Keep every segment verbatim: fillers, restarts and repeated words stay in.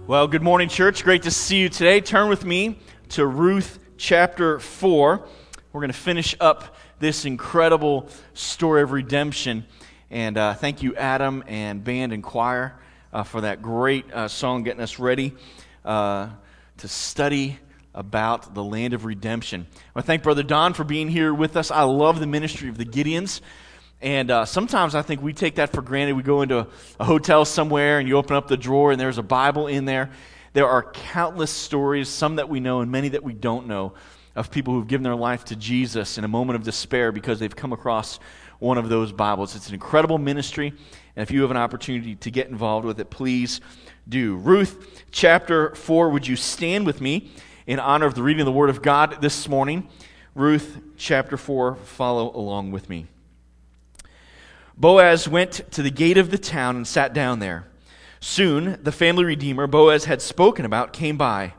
Well, good morning, church. Great to see you today. Turn with me to Ruth chapter four. We're going to finish up this incredible story of redemption. And uh, thank you, Adam and band and choir, uh, for that great uh, song getting us ready uh, to study about the land of redemption. I want to thank Brother Don for being here with us. I love the ministry of the Gideons. And uh, sometimes I think we take that for granted. We go into a, a hotel somewhere and you open up the drawer and there's a Bible in there. There are countless stories, some that we know and many that we don't know, of people who've given their life to Jesus in a moment of despair because they've come across one of those Bibles. It's an incredible ministry, and if you have an opportunity to get involved with it, please do. Ruth chapter four, would you stand with me in honor of the reading of the Word of God this morning? Ruth chapter four, follow along with me. Boaz went to the gate of the town and sat down there. Soon the family redeemer Boaz had spoken about came by.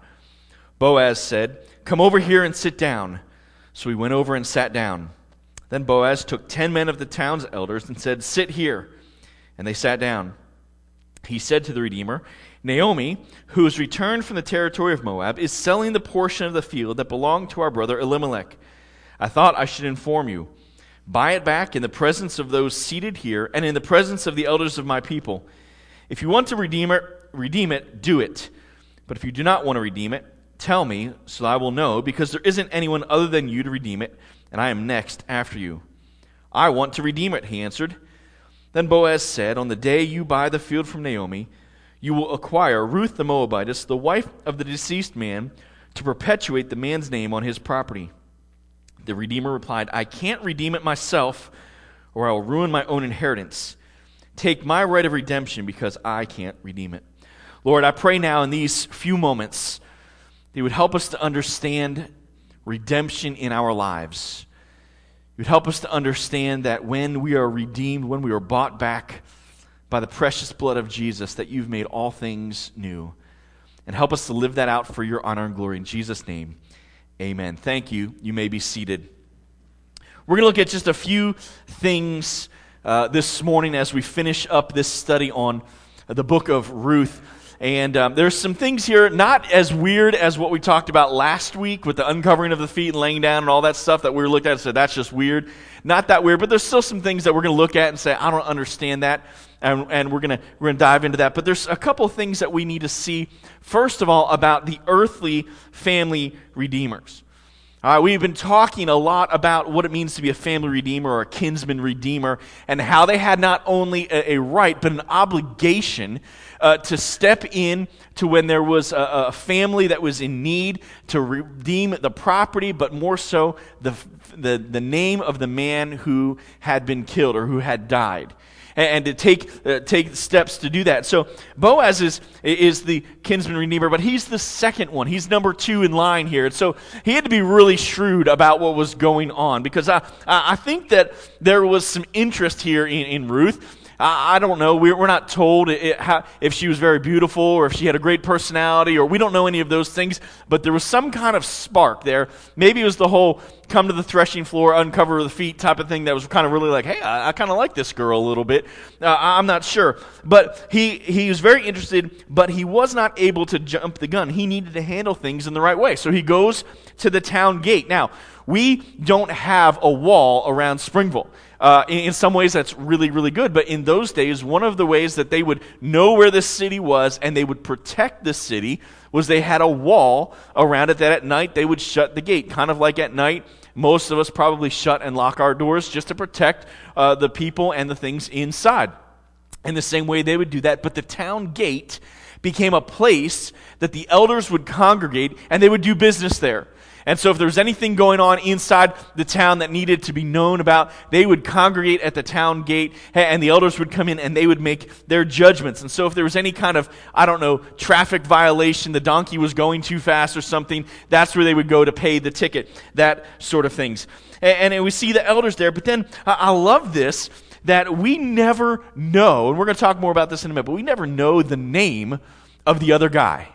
Boaz said, "Come over here and sit down." So he went over and sat down. Then Boaz took ten men of the town's elders and said, "Sit here." And they sat down. He said to the redeemer, "Naomi, who has returned from the territory of Moab, is selling the portion of the field that belonged to our brother Elimelech. I thought I should inform you. Buy it back in the presence of those seated here and in the presence of the elders of my people. If you want to redeem it, redeem it, do it. But if you do not want to redeem it, tell me so I will know, because there isn't anyone other than you to redeem it, and I am next after you." "I want to redeem it," he answered. Then Boaz said, "On the day you buy the field from Naomi, you will acquire Ruth the Moabitess, the wife of the deceased man, to perpetuate the man's name on his property." The redeemer replied, "I can't redeem it myself, or I will ruin my own inheritance. Take my right of redemption, because I can't redeem it." Lord, I pray now in these few moments that you would help us to understand redemption in our lives. You would help us to understand that when we are redeemed, when we are bought back by the precious blood of Jesus, that you've made all things new. And help us to live that out for your honor and glory. In Jesus' name, amen. Thank you. You may be seated. We're going to look at just a few things uh, this morning as we finish up this study on the book of Ruth. And um, there's some things here not as weird as what we talked about last week with the uncovering of the feet and laying down and all that stuff that we were looked at and said, that's just weird. Not that weird, but there's still some things that we're going to look at and say, I don't understand that. And, and we're going to we're going to dive into that. But there's a couple of things that we need to see, first of all, about the earthly family redeemers. All right, we've been talking a lot about what it means to be a family redeemer or a kinsman redeemer, and how they had not only a, a right, but an obligation uh, to step in to when there was a, a family that was in need, to redeem the property, but more so the, the, the name of the man who had been killed or who had died. And to take uh, take steps to do that. So Boaz is is the kinsman redeemer, but he's the second one. He's number two in line here. And so he had to be really shrewd about what was going on, because I I think that there was some interest here in, in Ruth. I, I don't know. We're, we're not told it, how, if she was very beautiful or if she had a great personality, or we don't know any of those things. But there was some kind of spark there. Maybe it was the whole come to the threshing floor, uncover the feet type of thing that was kind of really like, hey, I, I kind of like this girl a little bit. Uh, I'm not sure. But he, he was very interested, but he was not able to jump the gun. He needed to handle things in the right way. So he goes to the town gate. Now, we don't have a wall around Springville. Uh, in, in some ways, that's really, really good. But in those days, one of the ways that they would know where the city was and they would protect the city was they had a wall around it that at night they would shut the gate. Kind of like at night, most of us probably shut and lock our doors just to protect uh, the people and the things inside. In the same way, they would do that. But the town gate became a place that the elders would congregate and they would do business there. And so if there was anything going on inside the town that needed to be known about, they would congregate at the town gate, and the elders would come in and they would make their judgments. And so if there was any kind of, I don't know, traffic violation, the donkey was going too fast or something, that's where they would go to pay the ticket, that sort of things. And, and we see the elders there. But then I, I love this, that we never know, and we're going to talk more about this in a minute, but we never know the name of the other guy.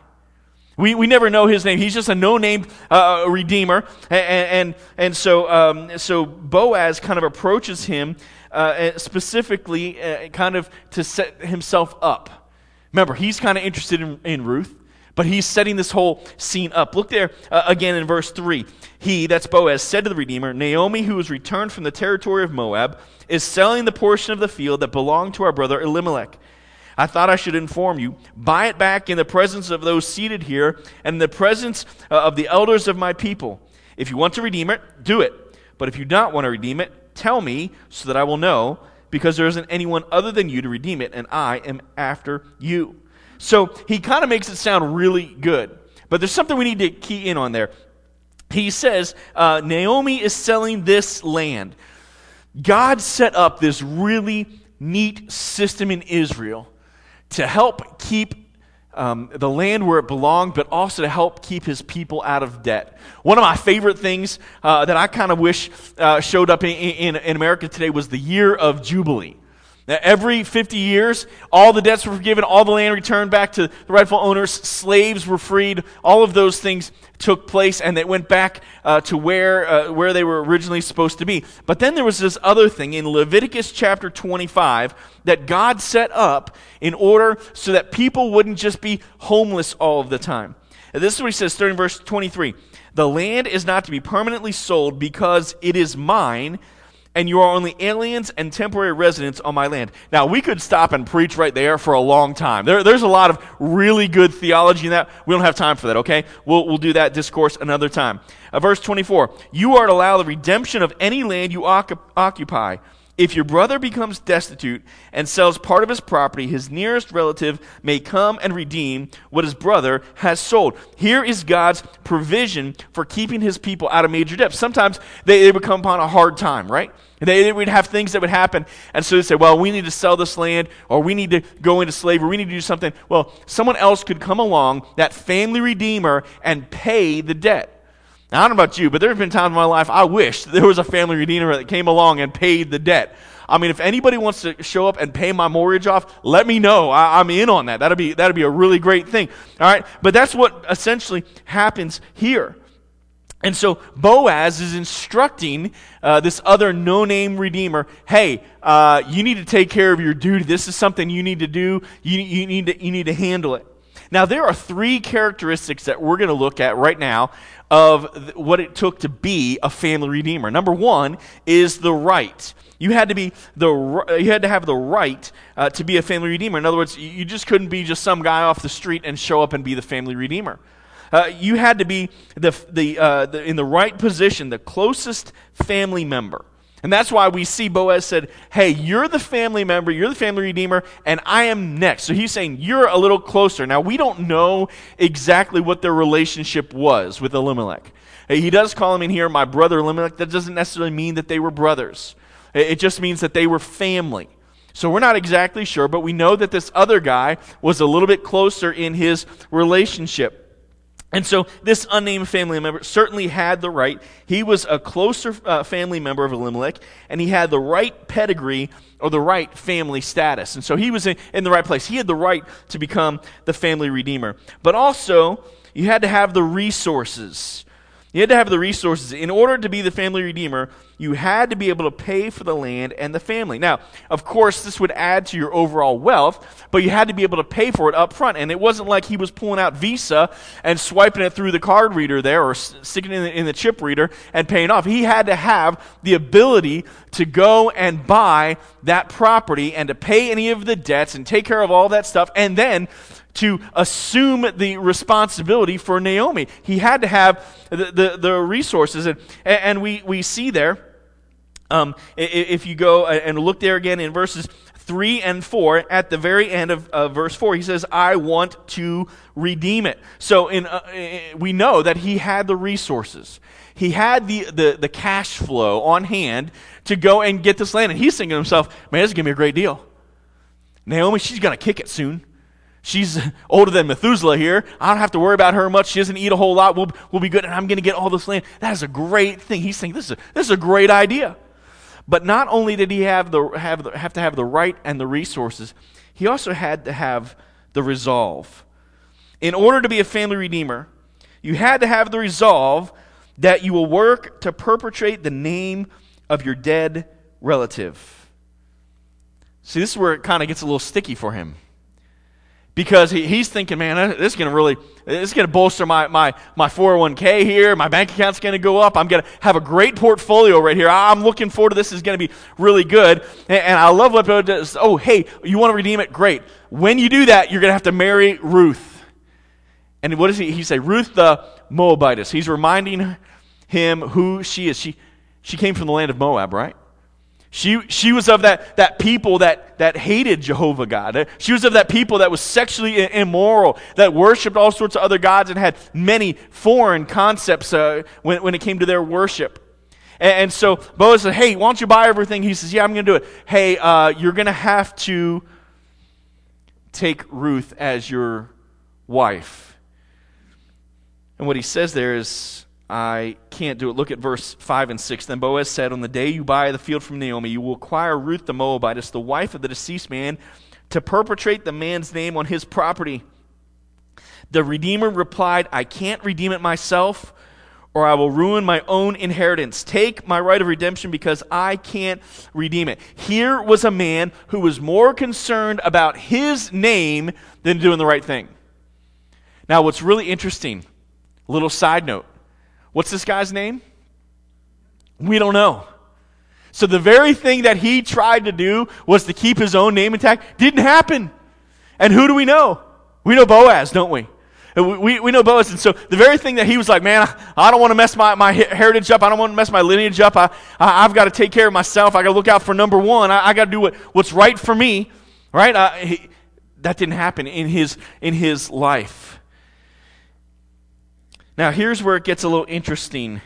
We we never know his name. He's just a no-name uh, redeemer, and and, and so um, so Boaz kind of approaches him uh, specifically, uh, kind of to set himself up. Remember, he's kind of interested in, in Ruth. But he's setting this whole scene up. Look there uh, again in verse three. He, that's Boaz, said to the Redeemer, Naomi, who has returned from the territory of Moab, is selling the portion of the field that belonged to our brother Elimelech. I thought I should inform you. Buy it back in the presence of those seated here and in the presence uh, of the elders of my people. If you want to redeem it, do it. But if you don't want to redeem it, tell me so that I will know, because there isn't anyone other than you to redeem it, and I am after you. So he kind of makes it sound really good. But there's something we need to key in on there. He says, uh, Naomi is selling this land. God set up this really neat system in Israel to help keep um, the land where it belonged, but also to help keep his people out of debt. One of my favorite things uh, that I kind of wish uh, showed up in, in, in America today was the year of Jubilee. Now, every fifty years, all the debts were forgiven, all the land returned back to the rightful owners, slaves were freed, all of those things took place, and they went back uh, to where uh, where they were originally supposed to be. But then there was this other thing in Leviticus chapter twenty-five that God set up in order so that people wouldn't just be homeless all of the time. And this is what he says, starting in verse twenty-three. The land is not to be permanently sold because it is mine, and you are only aliens and temporary residents on my land. Now, we could stop and preach right there for a long time. There, there's a lot of really good theology in that. We don't have time for that, okay? We'll, we'll do that discourse another time. Uh, verse twenty-four, you are to allow the redemption of any land you ocu- occupy. If your brother becomes destitute and sells part of his property, his nearest relative may come and redeem what his brother has sold. Here is God's provision for keeping his people out of major debt. Sometimes they, they would come upon a hard time, right? They, they would have things that would happen, and so they say, well, we need to sell this land, or we need to go into slavery, we need to do something. Well, someone else could come along, that family redeemer, and pay the debt. Now, I don't know about you, but there have been times in my life I wish there was a family redeemer that came along and paid the debt. I mean, if anybody wants to show up and pay my mortgage off, let me know. I, I'm in on that. That'd be, that'd be a really great thing. All right? But that's what essentially happens here. And so Boaz is instructing uh, this other no-name redeemer, hey, uh, you need to take care of your duty. This is something you need to do. You, you, need to, you need to handle it. Now, there are three characteristics that we're going to look at right now of what it took to be a family redeemer. Number one is the right. You had to be the you had to have the right uh, to be a family redeemer. In other words, you just couldn't be just some guy off the street and show up and be the family redeemer. Uh, you had to be the the, uh, the in the right position, the closest family member. And that's why we see Boaz said, hey, you're the family member, you're the family redeemer, and I am next. So he's saying you're a little closer. Now, we don't know exactly what their relationship was with Elimelech. He does call him in here my brother Elimelech. That doesn't necessarily mean that they were brothers. It just means that they were family. So we're not exactly sure, but we know that this other guy was a little bit closer in his relationship. And so this unnamed family member certainly had the right. He was a closer uh, family member of Elimelech, and he had the right pedigree or the right family status. And so he was in, in the right place. He had the right to become the family redeemer. But also, you had to have the resources. You had to have the resources. In order to be the family redeemer, you had to be able to pay for the land and the family. Now, of course, this would add to your overall wealth, but you had to be able to pay for it up front. And it wasn't like he was pulling out Visa and swiping it through the card reader there or s- sticking it in the, in the chip reader and paying off. He had to have the ability to go and buy that property and to pay any of the debts and take care of all that stuff, and then to assume the responsibility for Naomi. He had to have the, the, the resources. And, and we, we see there, um, if you go and look there again in verses three and four, at the very end of uh, verse four, he says, I want to redeem it. So in, uh, we know that he had the resources. He had the, the, the cash flow on hand to go and get this land. And he's thinking to himself, man, this is going to be a great deal. Naomi, she's going to kick it soon. She's older than Methuselah here. I don't have to worry about her much. She doesn't eat a whole lot. We'll, we'll be good, and I'm going to get all this land. That is a great thing. He's thinking, this is a, this is a great idea. But not only did he have, the, have, the, have to have the right and the resources, he also had to have the resolve. In order to be a family redeemer, you had to have the resolve that you will work to perpetrate the name of your dead relative. See, this is where it kind of gets a little sticky for him. Because he, he's thinking, man, this is going to really, this is going to bolster my, my, my four oh one k here. My bank account's going to go up. I'm going to have a great portfolio right here. I'm looking forward to this. This is going to be really good. And, and I love what Boaz does. Oh, hey, you want to redeem it? Great. When you do that, you're going to have to marry Ruth. And what does he, he say? Ruth the Moabitess. He's reminding him who she is. She, she came from the land of Moab, right? She she was of that, that people that, that hated Jehovah God. She was of that people that was sexually immoral, that worshipped all sorts of other gods and had many foreign concepts uh, when, when it came to their worship. And, and so Boaz said, hey, why don't you buy everything? He says, yeah, I'm going to do it. Hey, uh, you're going to have to take Ruth as your wife. And what he says there is, I can't do it. Look at verse five and six. Then Boaz said, on the day you buy the field from Naomi, you will acquire Ruth the Moabitess, the wife of the deceased man, to perpetrate the man's name on his property. The Redeemer replied, I can't redeem it myself, or I will ruin my own inheritance. Take my right of redemption because I can't redeem it. Here was a man who was more concerned about his name than doing the right thing. Now, what's really interesting, a little side note, what's this guy's name? We don't know. So the very thing that he tried to do was to keep his own name intact. Didn't happen. And who do we know? We know Boaz, don't we? We, we, we know Boaz. And so the very thing that he was like, man, I, I don't want to mess my, my heritage up. I don't want to mess my lineage up. I, I, I've got to take care of myself. I got to look out for number one. I, I got to do what, what's right for me. Right? Uh, he, that didn't happen in his in his life. Now, here's where it gets a little interesting.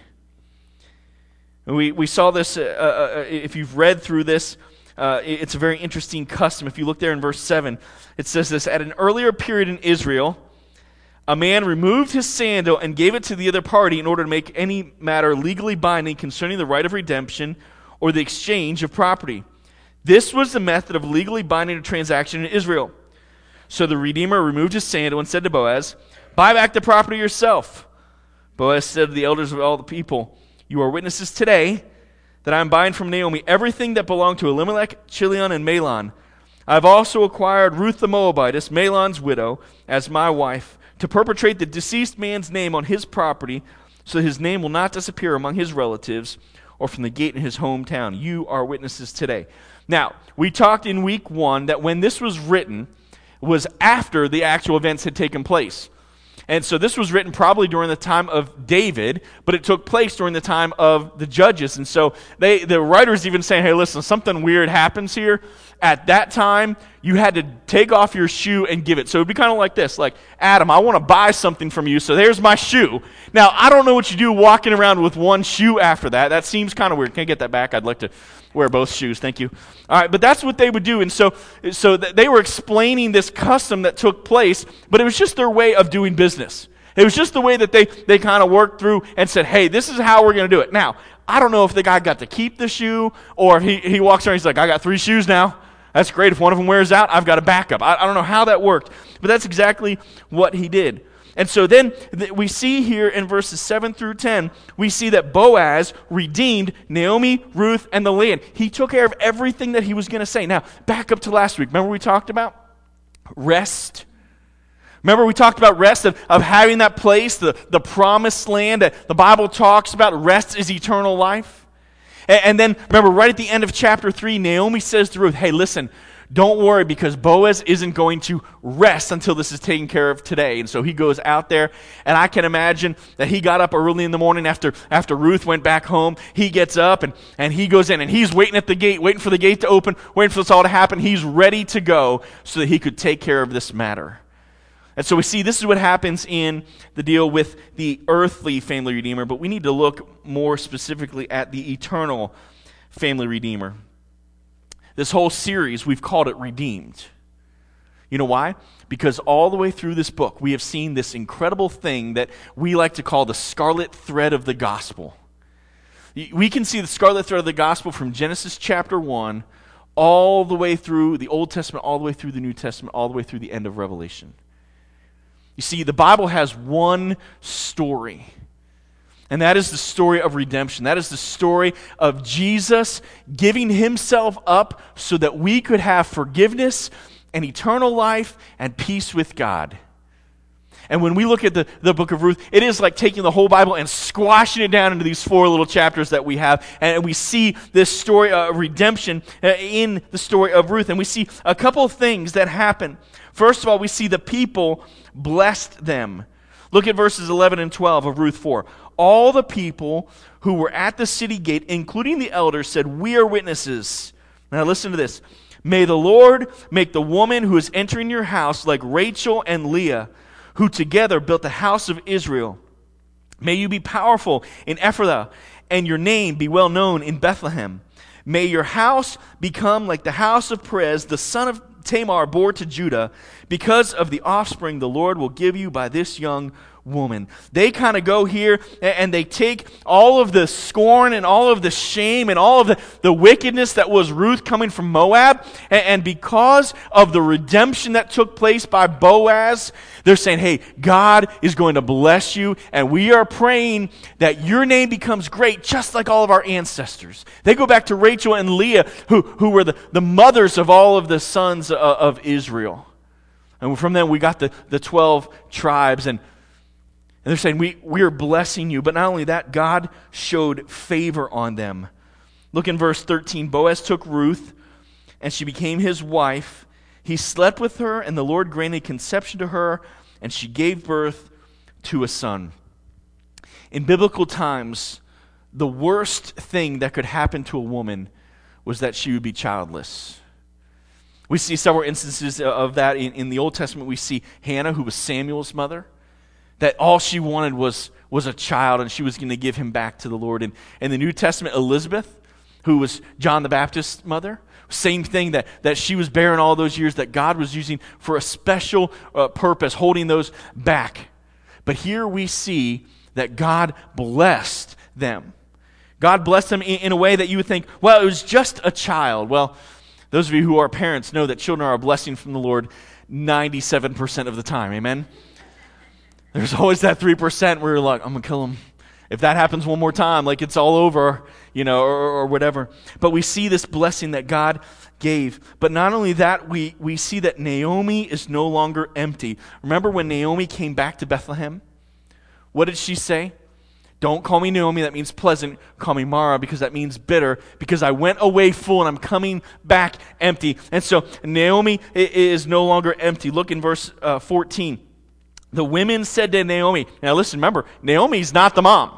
We we saw this, uh, uh, if you've read through this, uh, it's a very interesting custom. If you look there in verse seven, it says this, at an earlier period in Israel, a man removed his sandal and gave it to the other party in order to make any matter legally binding concerning the right of redemption or the exchange of property. This was the method of legally binding a transaction in Israel. So the Redeemer removed his sandal and said to Boaz, buy back the property yourself. Boaz said to the elders of all the people, you are witnesses today that I am buying from Naomi everything that belonged to Elimelech, Chilion, and Mahlon. I have also acquired Ruth the Moabitess, Mahlon's widow, as my wife, to perpetrate the deceased man's name on his property, so his name will not disappear among his relatives or from the gate in his hometown. You are witnesses today. Now, we talked in week one that when this was written was after the actual events had taken place. And so this was written probably during the time of David, but it took place during the time of the judges. And so they, the writer's even saying, hey, listen, something weird happens here. At that time, you had to take off your shoe and give it. So it would be kind of like this, like, Adam, I want to buy something from you, so there's my shoe. Now, I don't know what you do walking around with one shoe after that. That seems kind of weird. Can I get that back? I'd like to wear both shoes. Thank you. All right, but that's what they would do. And so, so they were explaining this custom that took place, but it was just their way of doing business. It was just the way that they, they kind of worked through and said, hey, this is how we're going to do it. Now, I don't know if the guy got to keep the shoe or if he, he walks around and he's like, I got three shoes now. That's great. If one of them wears out, I've got a backup. I, I don't know how that worked, but that's exactly what he did. And so then th- we see here in verses seven through ten, we see that Boaz redeemed Naomi, Ruth, and the land. He took care of everything that he was going to say. Now, back up to last week. Remember we talked about rest? Remember we talked about rest, of, of having that place, the, the promised land that the Bible talks about. Rest is eternal life. And, and then, remember, right at the end of chapter three, Naomi says to Ruth, hey, listen, don't worry because Boaz isn't going to rest until this is taken care of today. And so he goes out there, and I can imagine that he got up early in the morning after, after Ruth went back home. He gets up, and, and he goes in, and he's waiting at the gate, waiting for the gate to open, waiting for this all to happen. He's ready to go so that he could take care of this matter. And so we see this is what happens in the deal with the earthly family redeemer, but we need to look more specifically at the eternal family redeemer. This whole series, we've called it Redeemed. You know why? Because all the way through this book, we have seen this incredible thing that we like to call the scarlet thread of the gospel. We can see the scarlet thread of the gospel from Genesis chapter one all the way through the Old Testament, all the way through the New Testament, all the way through the end of Revelation. You see, the Bible has one story, and that is the story of redemption. That is the story of Jesus giving himself up so that we could have forgiveness and eternal life and peace with God. And when we look at the, the book of Ruth, it is like taking the whole Bible and squashing it down into these four little chapters that we have. And we see this story of redemption in the story of Ruth. And we see a couple of things that happen. First of all, we see the people blessed them. Look at verses eleven and twelve of Ruth four. All the people who were at the city gate, including the elders, said, "We are witnesses." Now listen to this. "May the Lord make the woman who is entering your house like Rachel and Leah, who together built the house of Israel. May you be powerful in Ephrathah, and your name be well known in Bethlehem. May your house become like the house of Perez, the son of Tamar bore to Judah, because of the offspring the Lord will give you by this young woman." They kind of go here and they take all of the scorn and all of the shame and all of the, the wickedness that was Ruth coming from Moab, and, and because of the redemption that took place by Boaz, they're saying, hey, God is going to bless you, and we are praying that your name becomes great just like all of our ancestors. They go back to Rachel and Leah, who, who were the, the mothers of all of the sons of, of Israel. And from them we got the, the twelve tribes, and And they're saying, we, we are blessing you. But not only that, God showed favor on them. Look in verse thirteen. "Boaz took Ruth, and she became his wife. He slept with her, and the Lord granted conception to her, and she gave birth to a son." In biblical times, the worst thing that could happen to a woman was that she would be childless. We see several instances of that in, in the Old Testament. We see Hannah, who was Samuel's mother, that all she wanted was, was a child, and she was going to give him back to the Lord. And in the New Testament, Elizabeth, who was John the Baptist's mother, same thing, that, that she was barren all those years, that God was using for a special uh, purpose, holding those back. But here we see that God blessed them. God blessed them in, in a way that you would think, well, it was just a child. Well, those of you who are parents know that children are a blessing from the Lord ninety-seven percent of the time. Amen? There's always that three percent where you're like, I'm going to kill him. If that happens one more time, like it's all over, you know, or, or whatever. But we see this blessing that God gave. But not only that, we, we see that Naomi is no longer empty. Remember when Naomi came back to Bethlehem? What did she say? "Don't call me Naomi, that means pleasant. Call me Mara, because that means bitter. Because I went away full and I'm coming back empty." And so Naomi is no longer empty. Look in verse uh, fourteen. "The women said to Naomi," now listen, remember, Naomi's not the mom.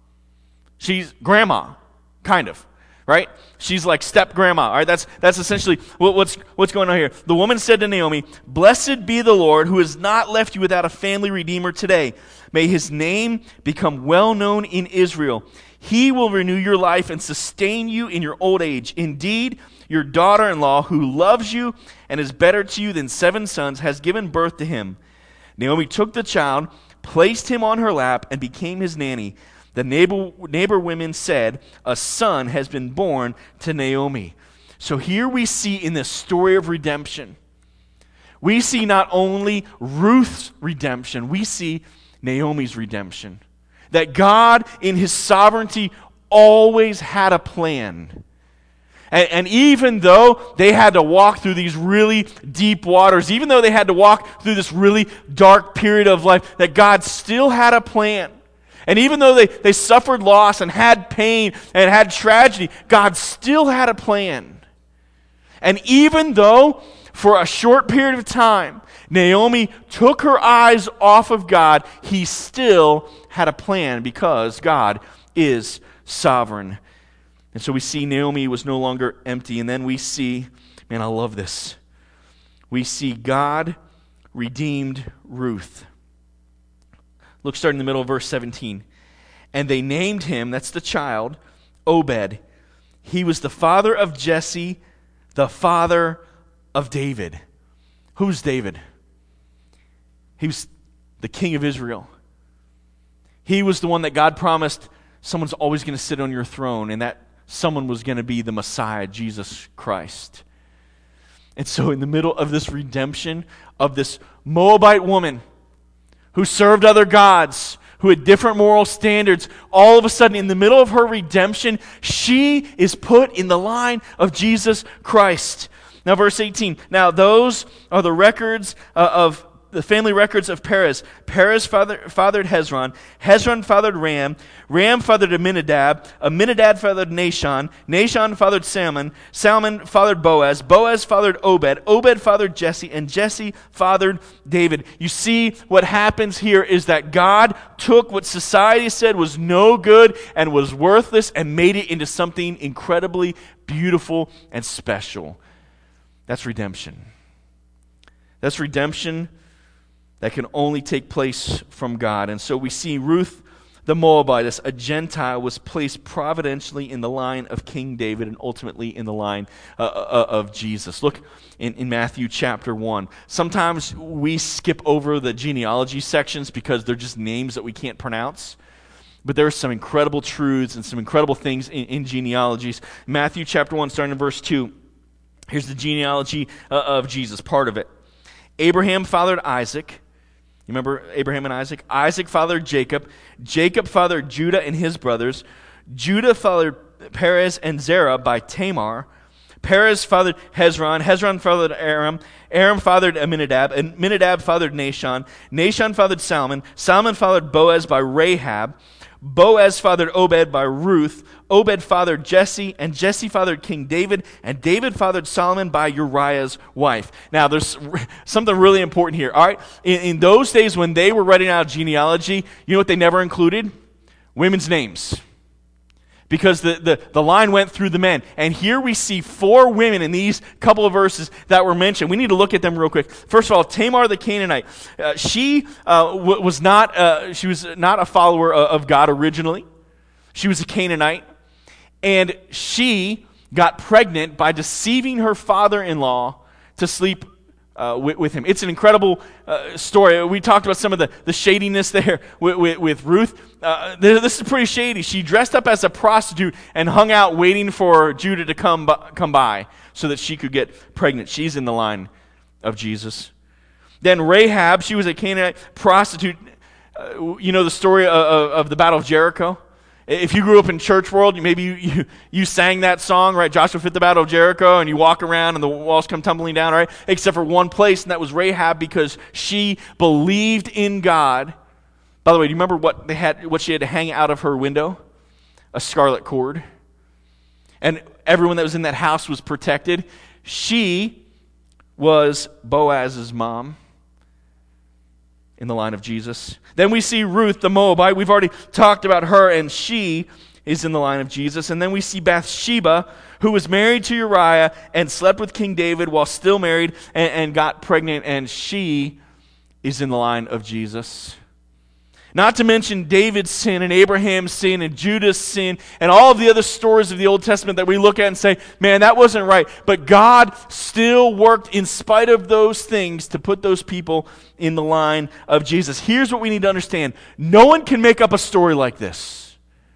She's grandma, kind of, right? She's like step-grandma, all right? That's that's essentially what, what's, what's going on here. "The woman said to Naomi, 'Blessed be the Lord, who has not left you without a family redeemer today. May his name become well known in Israel. He will renew your life and sustain you in your old age. Indeed, your daughter-in-law, who loves you and is better to you than seven sons, has given birth to him.' Naomi took the child, placed him on her lap, and became his nanny. The neighbor, neighbor women said, 'A son has been born to Naomi.'" So here we see in this story of redemption, we see not only Ruth's redemption, we see Naomi's redemption. That God, in his sovereignty, always had a plan. And, and even though they had to walk through these really deep waters, even though they had to walk through this really dark period of life, that God still had a plan. And even though they, they suffered loss and had pain and had tragedy, God still had a plan. And even though for a short period of time, Naomi took her eyes off of God, he still had a plan because God is sovereign. And so we see Naomi was no longer empty. And then we see, man, I love this. We see God redeemed Ruth. Look, starting in the middle of verse seventeen. "And they named him," that's the child, "Obed. He was the father of Jesse, the father of David." Who's David? He was the king of Israel. He was the one that God promised, someone's always going to sit on your throne, and that someone was going to be the Messiah, Jesus Christ. And so in the middle of this redemption of this Moabite woman who served other gods, who had different moral standards, all of a sudden in the middle of her redemption, she is put in the line of Jesus Christ. Now, verse eighteen. Now, those are the records uh, of the family records of Perez. Perez father, fathered Hezron. Hezron fathered Ram. Ram fathered Aminadab. Aminadab fathered Nahshon. Nahshon fathered Salmon. Salmon fathered Boaz. Boaz fathered Obed. Obed fathered Jesse. And Jesse fathered David. You see, what happens here is that God took what society said was no good and was worthless and made it into something incredibly beautiful and special. That's redemption. That's redemption that can only take place from God. And so we see Ruth the Moabitess, a Gentile, was placed providentially in the line of King David and ultimately in the line uh, uh, of Jesus. Look in, in Matthew chapter one. Sometimes we skip over the genealogy sections because they're just names that we can't pronounce. But there are some incredible truths and some incredible things in, in genealogies. Matthew chapter one, starting in verse two. Here's the genealogy uh, of Jesus, part of it. Abraham fathered Isaac. You remember Abraham and Isaac? Isaac fathered Jacob. Jacob fathered Judah and his brothers. Judah fathered Perez and Zerah by Tamar. Perez fathered Hezron. Hezron fathered Aram. Aram fathered Aminadab. And Aminadab fathered Nahshon. Nahshon fathered Salmon. Salmon fathered Boaz by Rahab. Boaz fathered Obed by Ruth. Obed fathered Jesse, and Jesse fathered King David, and David fathered Solomon by Uriah's wife. Now, there's something really important here. All right, in, in those days when they were writing out genealogy, you know what they never included? Women's names. Because the, the, the line went through the men. And here we see four women in these couple of verses that were mentioned. We need to look at them real quick. First of all, Tamar the Canaanite. Uh, she uh, w- was not uh, she was not a follower of God originally. She was a Canaanite. And she got pregnant by deceiving her father-in-law to sleep uh, with, with him. It's an incredible uh, story. We talked about some of the, the shadiness there with, with, with Ruth. Uh, this is pretty shady. She dressed up as a prostitute and hung out waiting for Judah to come by, come by so that she could get pregnant. She's in the line of Jesus. Then Rahab, she was a Canaanite prostitute. Uh, you know the story of, of, of the Battle of Jericho? If you grew up in church world, maybe you, you, you sang that song, right? Joshua fit the Battle of Jericho, and you walk around and the walls come tumbling down, right? Except for one place, and that was Rahab, because she believed in God. By the way, do you remember what they had? What she had to hang out of her window? A scarlet cord. And everyone that was in that house was protected. She was Boaz's mom in the line of Jesus. Then we see Ruth the Moabite. We've already talked about her, and she is in the line of Jesus. And then we see Bathsheba, who was married to Uriah and slept with King David while still married and, and got pregnant, and she is in the line of Jesus. Not to mention David's sin and Abraham's sin and Judah's sin and all of the other stories of the Old Testament that we look at and say, man, that wasn't right. But God still worked in spite of those things to put those people in the line of Jesus. Here's what we need to understand. No one can make up a story like this.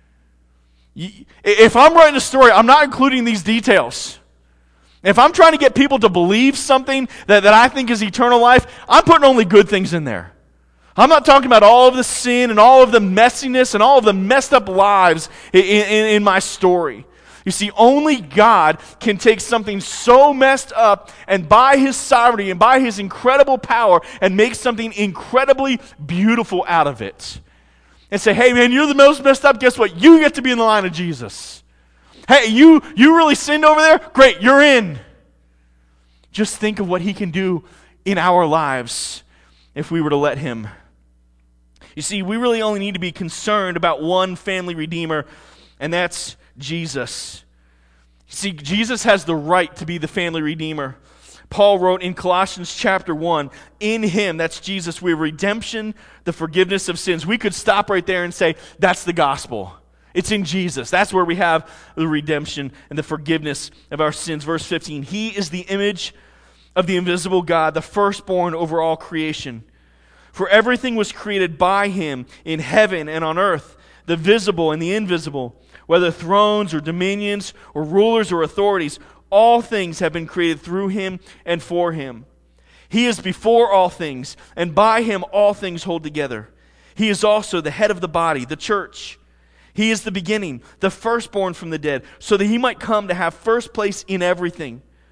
If I'm writing a story, I'm not including these details. If I'm trying to get people to believe something that, that I think is eternal life, I'm putting only good things in there. I'm not talking about all of the sin and all of the messiness and all of the messed up lives in, in, in my story. You see, only God can take something so messed up and by His sovereignty and by His incredible power and make something incredibly beautiful out of it. And say, hey man, you're the most messed up. Guess what? You get to be in the line of Jesus. Hey, you, you really sinned over there? Great, you're in. Just think of what He can do in our lives if we were to let Him. You see, we really only need to be concerned about one family redeemer, and that's Jesus. You see, Jesus has the right to be the family redeemer. Paul wrote in Colossians chapter one, in Him, that's Jesus, we have redemption, the forgiveness of sins. We could stop right there and say, that's the gospel. It's in Jesus. That's where we have the redemption and the forgiveness of our sins. Verse fifteen, He is the image of the invisible God, the firstborn over all creation. For everything was created by Him in heaven and on earth, the visible and the invisible, whether thrones or dominions or rulers or authorities, all things have been created through Him and for Him. He is before all things, and by Him all things hold together. He is also the head of the body, the church. He is the beginning, the firstborn from the dead, so that He might come to have first place in everything.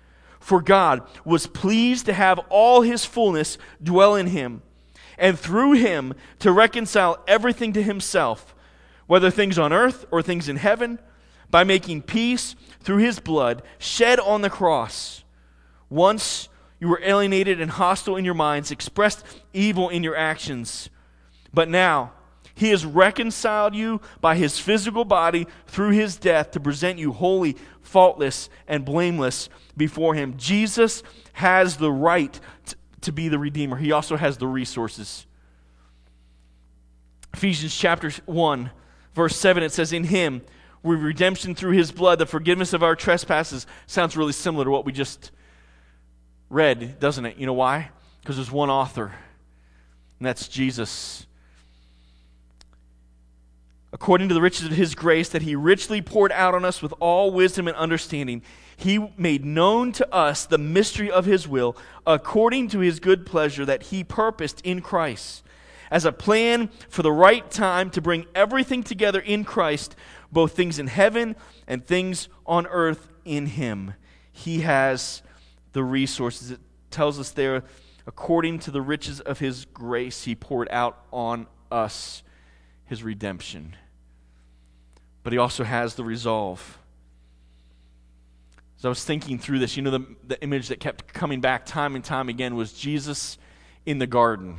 For God was pleased to have all his fullness dwell in him, and through him to reconcile everything to himself, whether things on earth or things in heaven, by making peace through his blood shed on the cross. Once you were alienated and hostile in your minds, expressed evil in your actions. But now he has reconciled you by his physical body through his death to present you holy, faultless, and blameless before him. Jesus has the right to, to be the Redeemer. He also has the resources. Ephesians chapter one, verse seven, it says, in him we have redemption through his blood, the forgiveness of our trespasses. Sounds really similar to what we just read, doesn't it? You know why? Because there's one author, and that's Jesus. According to the riches of his grace that he richly poured out on us with all wisdom and understanding, he made known to us the mystery of his will, according to his good pleasure that he purposed in Christ, as a plan for the right time to bring everything together in Christ, both things in heaven and things on earth in him. He has the resources. It tells us there, according to the riches of his grace, he poured out on us his redemption. But he also has the resolve. As I was thinking through this, you know, the, the image that kept coming back time and time again was Jesus in the garden.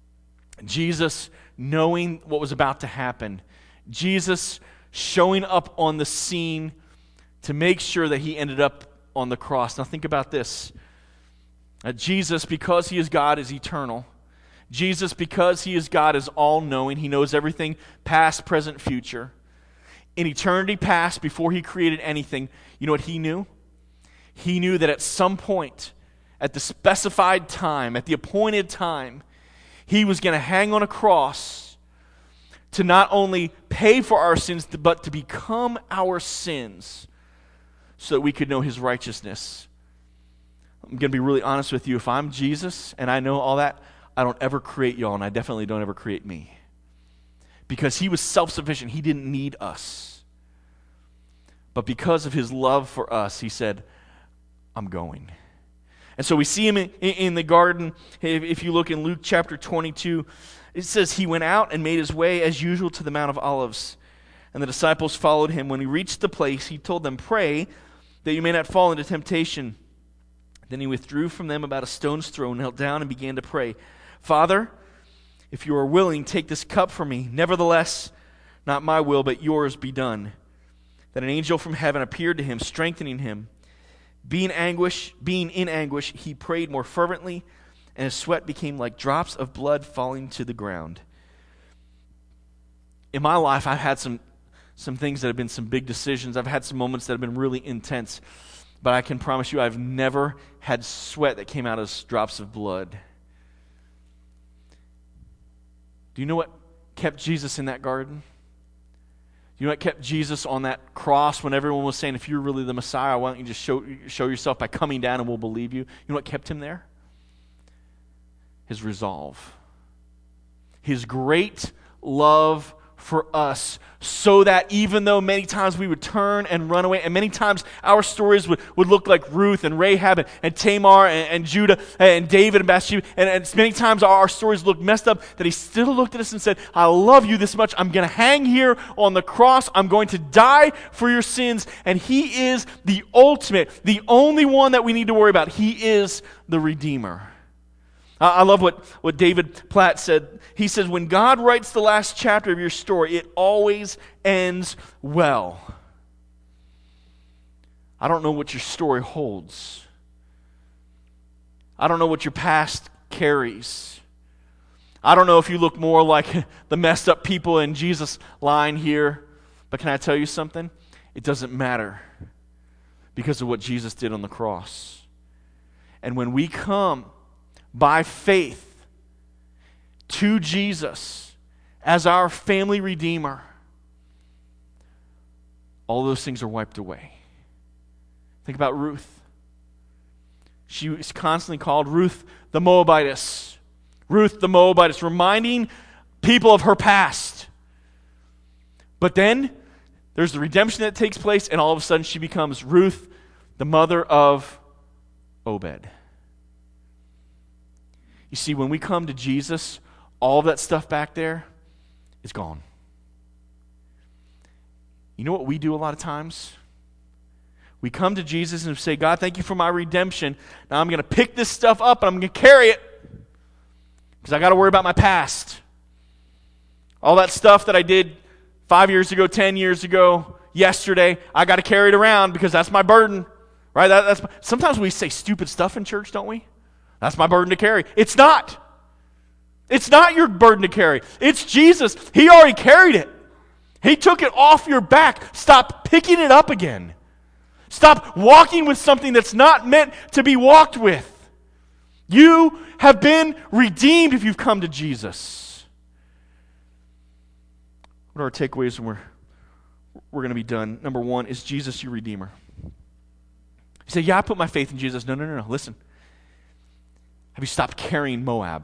Jesus knowing what was about to happen. Jesus showing up on the scene to make sure that he ended up on the cross. Now think about this. Uh, Jesus, because he is God, is eternal. Jesus, because he is God, is all-knowing. He knows everything, past, present, future. In eternity past, before he created anything, you know what he knew? He knew that at some point, at the specified time, at the appointed time, he was going to hang on a cross to not only pay for our sins, but to become our sins so that we could know his righteousness. I'm going to be really honest with you. If I'm Jesus and I know all that, I don't ever create y'all, and I definitely don't ever create me. Because he was self-sufficient. He didn't need us. But because of his love for us, he said, I'm going. And so we see him in, in the garden. If you look in Luke chapter twenty-two, it says he went out and made his way as usual to the Mount of Olives. And the disciples followed him. When he reached the place, he told them, pray that you may not fall into temptation. Then he withdrew from them about a stone's throw, knelt down and began to pray, Father, if you are willing, take this cup from me. Nevertheless, not my will, but yours be done. Then an angel from heaven appeared to him, strengthening him. Being anguish, being in anguish, he prayed more fervently, and his sweat became like drops of blood falling to the ground. In my life, I've had some, some things that have been some big decisions. I've had some moments that have been really intense. But I can promise you, I've never had sweat that came out as drops of blood. Do you know what kept Jesus in that garden? You know what kept Jesus on that cross when everyone was saying, if you're really the Messiah, why don't you just show, show yourself by coming down and we'll believe you? You know what kept him there? His resolve. His great love for us, so that even though many times we would turn and run away, and many times our stories would, would look like Ruth and Rahab and, and Tamar and, and Judah and David and Bathsheba, and, and many times our, our stories looked messed up, that he still looked at us and said, I love you this much. I'm going to hang here on the cross. I'm going to die for your sins. And he is the ultimate, the only one that we need to worry about. He is the Redeemer. I love what, what David Platt said. He says, when God writes the last chapter of your story, it always ends well. I don't know what your story holds. I don't know what your past carries. I don't know if you look more like the messed up people in Jesus' line here. But can I tell you something? It doesn't matter because of what Jesus did on the cross. And when we come by faith to Jesus as our family redeemer, all those things are wiped away. Think about Ruth. She was constantly called Ruth the Moabitess. Ruth the Moabitess, reminding people of her past. But then there's the redemption that takes place, and all of a sudden she becomes Ruth, the mother of Obed. You see, when we come to Jesus, all of that stuff back there is gone. You know what we do a lot of times? We come to Jesus and say, God, thank you for my redemption. Now I'm going to pick this stuff up and I'm going to carry it because I got to worry about my past. All that stuff that I did five years ago, ten years ago, yesterday, I got to carry it around because that's my burden. Right? That, that's my, sometimes we say stupid stuff in church, don't we? That's my burden to carry. It's not. It's not your burden to carry. It's Jesus. He already carried it. He took it off your back. Stop picking it up again. Stop walking with something that's not meant to be walked with. You have been redeemed if you've come to Jesus. What are our takeaways when we're, we're going to be done? Number one, is Jesus your Redeemer? You say, yeah, I put my faith in Jesus. No, no, no, no. Listen. Have you stopped carrying Moab?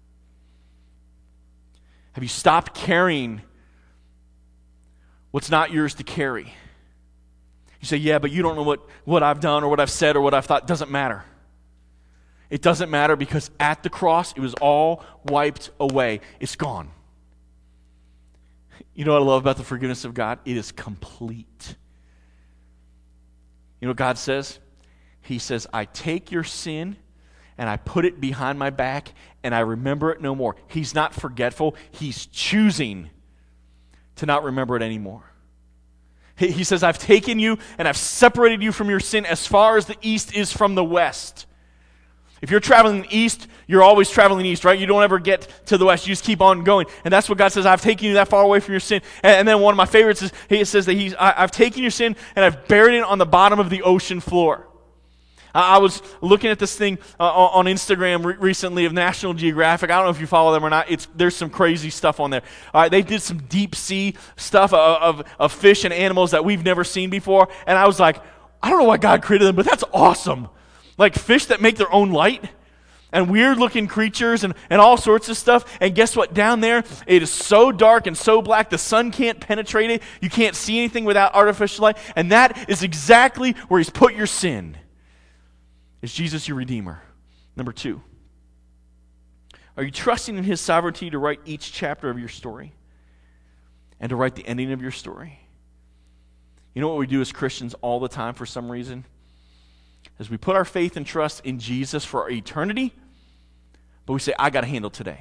Have you stopped carrying what's not yours to carry? You say, yeah, but you don't know what, what I've done or what I've said or what I've thought. It doesn't matter. It doesn't matter because at the cross, it was all wiped away. It's gone. You know what I love about the forgiveness of God? It is complete. You know what God says? He says, I take your sin and I put it behind my back and I remember it no more. He's not forgetful. He's choosing to not remember it anymore. He, he says, I've taken you and I've separated you from your sin as far as the east is from the west. If you're traveling east, you're always traveling east, right? You don't ever get to the west. You just keep on going. And that's what God says, I've taken you that far away from your sin. And, and then one of my favorites is, he says that he's, I, I've taken your sin and I've buried it on the bottom of the ocean floor. I, I was looking at this thing uh, on Instagram re- recently of National Geographic. I don't know if you follow them or not. It's There's some crazy stuff on there. All right, they did some deep sea stuff of, of, of fish and animals that we've never seen before. And I was like, I don't know why God created them, but that's awesome. Like fish that make their own light and weird-looking creatures and, and all sorts of stuff. And guess what? Down there, it is so dark and so black, the sun can't penetrate it. You can't see anything without artificial light. And that is exactly where he's put your sin. Is Jesus your Redeemer? Number two, are you trusting in his sovereignty to write each chapter of your story and to write the ending of your story? You know what we do as Christians all the time for some reason? As we put our faith and trust in Jesus for our eternity, but we say, I got to handle today.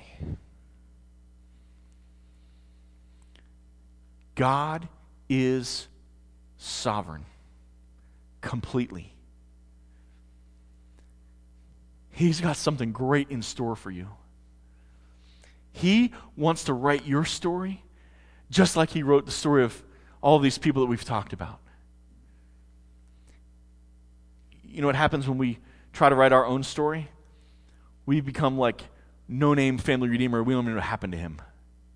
God is sovereign completely. He's got something great in store for you. He wants to write your story just like he wrote the story of all of these people that we've talked about. You know what happens when we try to write our own story? We become like no-name family redeemer. We don't even know what happened to him.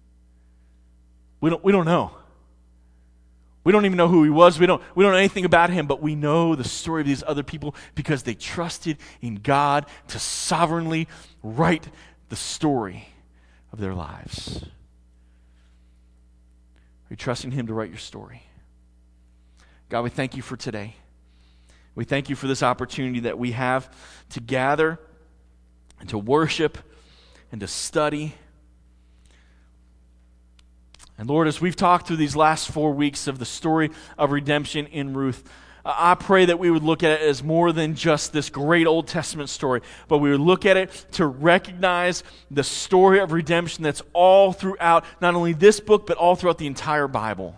We don't, we don't know. We don't even know who he was. We don't, we don't know anything about him, but we know the story of these other people because they trusted in God to sovereignly write the story of their lives. Are you trusting him to write your story? God, we thank you for today. We thank you for this opportunity that we have to gather and to worship and to study. And Lord, as we've talked through these last four weeks of the story of redemption in Ruth, I pray that we would look at it as more than just this great Old Testament story, but we would look at it to recognize the story of redemption that's all throughout not only this book, but all throughout the entire Bible.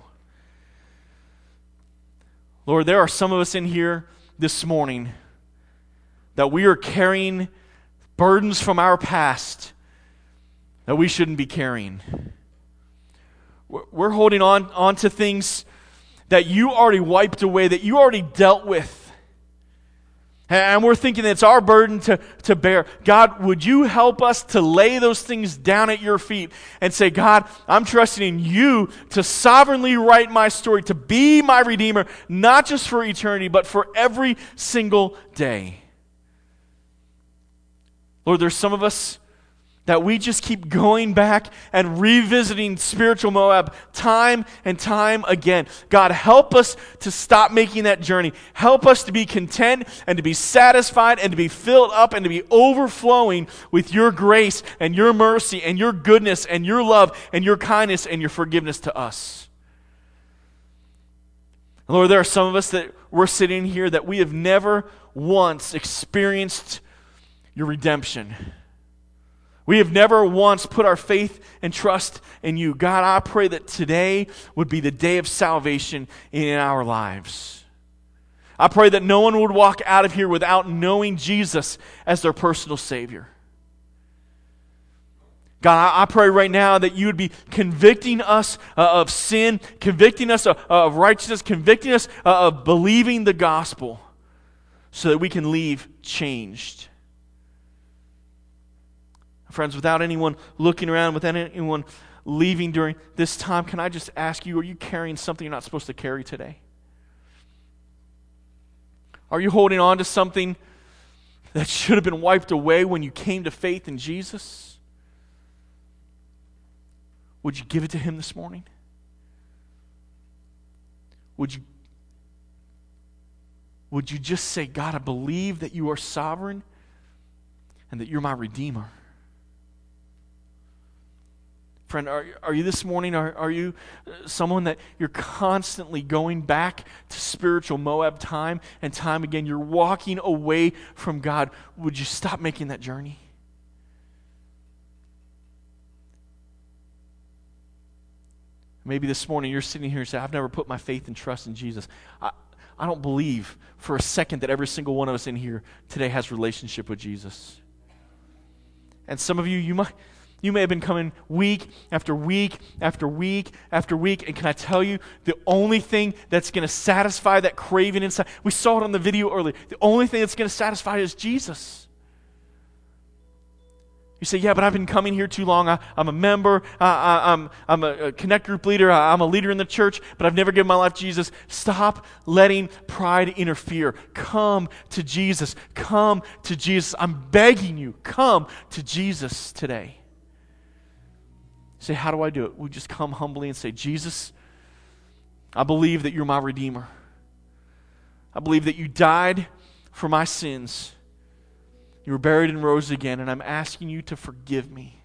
Lord, there are some of us in here this morning that we are carrying burdens from our past that we shouldn't be carrying. We're holding on, on to things that you already wiped away, that you already dealt with. And we're thinking that it's our burden to, to bear. God, would you help us to lay those things down at your feet and say, God, I'm trusting in you to sovereignly write my story, to be my Redeemer, not just for eternity, but for every single day. Lord, there's some of us That we just keep going back and revisiting spiritual Moab time and time again. God, help us to stop making that journey. Help us to be content and to be satisfied and to be filled up and to be overflowing with your grace and your mercy and your goodness and your love and your kindness and your forgiveness to us. Lord, there are some of us that we're sitting here that we have never once experienced your redemption. We have never once put our faith and trust in you. God, I pray that today would be the day of salvation in our lives. I pray that no one would walk out of here without knowing Jesus as their personal Savior. God, I pray right now that you would be convicting us uh, of sin, convicting us of, of righteousness, convicting us uh, of believing the gospel so that we can leave changed. Friends, without anyone looking around, without anyone leaving during this time, can I just ask you, are you carrying something you're not supposed to carry today? Are you holding on to something that should have been wiped away when you came to faith in Jesus? Would you give it to him this morning? Would you, would you just say, God, I believe that you are sovereign and that you're my Redeemer? Friend, are, are you this morning, are, are you someone that you're constantly going back to spiritual Moab time and time again? You're walking away from God. Would you stop making that journey? Maybe this morning you're sitting here and say, I've never put my faith and trust in Jesus. I, I don't believe for a second that every single one of us in here today has a relationship with Jesus. And some of you, you might... You may have been coming week after week after week after week, and can I tell you, the only thing that's going to satisfy that craving inside, we saw it on the video earlier, the only thing that's going to satisfy is Jesus. You say, yeah, but I've been coming here too long. I, I'm a member. I, I, I'm, I'm a, a connect group leader. I, I'm a leader in the church, but I've never given my life to Jesus. Stop letting pride interfere. Come to Jesus. Come to Jesus. I'm begging you, come to Jesus today. Say, how do I do it? We just come humbly and say, Jesus, I believe that you're my Redeemer. I believe that you died for my sins. You were buried and rose again, and I'm asking you to forgive me.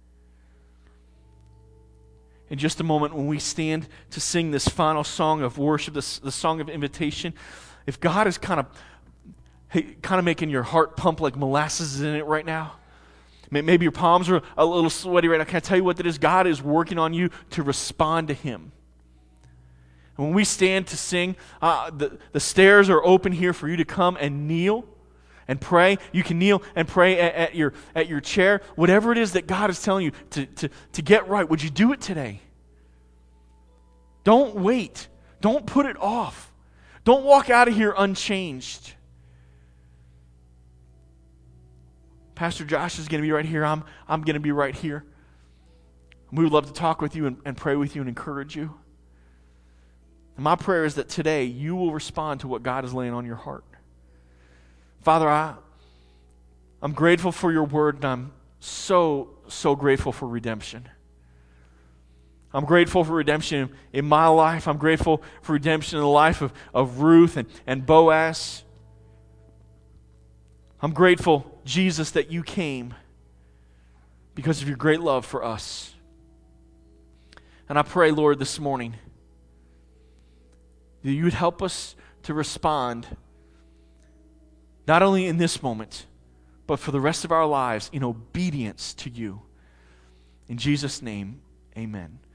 In just a moment, when we stand to sing this final song of worship, this the song of invitation, if God is kind of, hey, kind of making your heart pump like molasses in it right now, maybe your palms are a little sweaty right now. Can I tell you what that is? God is working on you to respond to him. And when we stand to sing, uh, the, the stairs are open here for you to come and kneel and pray. You can kneel and pray at, at your at your chair. Whatever it is that God is telling you to, to, to get right, would you do it today? Don't wait. Don't put it off. Don't walk out of here unchanged. Pastor Josh is going to be right here. I'm, I'm going to be right here. We would love to talk with you and, and pray with you and encourage you. And my prayer is that today you will respond to what God is laying on your heart. Father, I, I'm grateful for your word, and I'm so, so grateful for redemption. I'm grateful for redemption in my life. I'm grateful for redemption in the life of, of Ruth and, and Boaz. I'm grateful, Jesus, that you came because of your great love for us. And I pray, Lord, this morning that you would help us to respond not only in this moment, but for the rest of our lives in obedience to you. In Jesus' name, amen.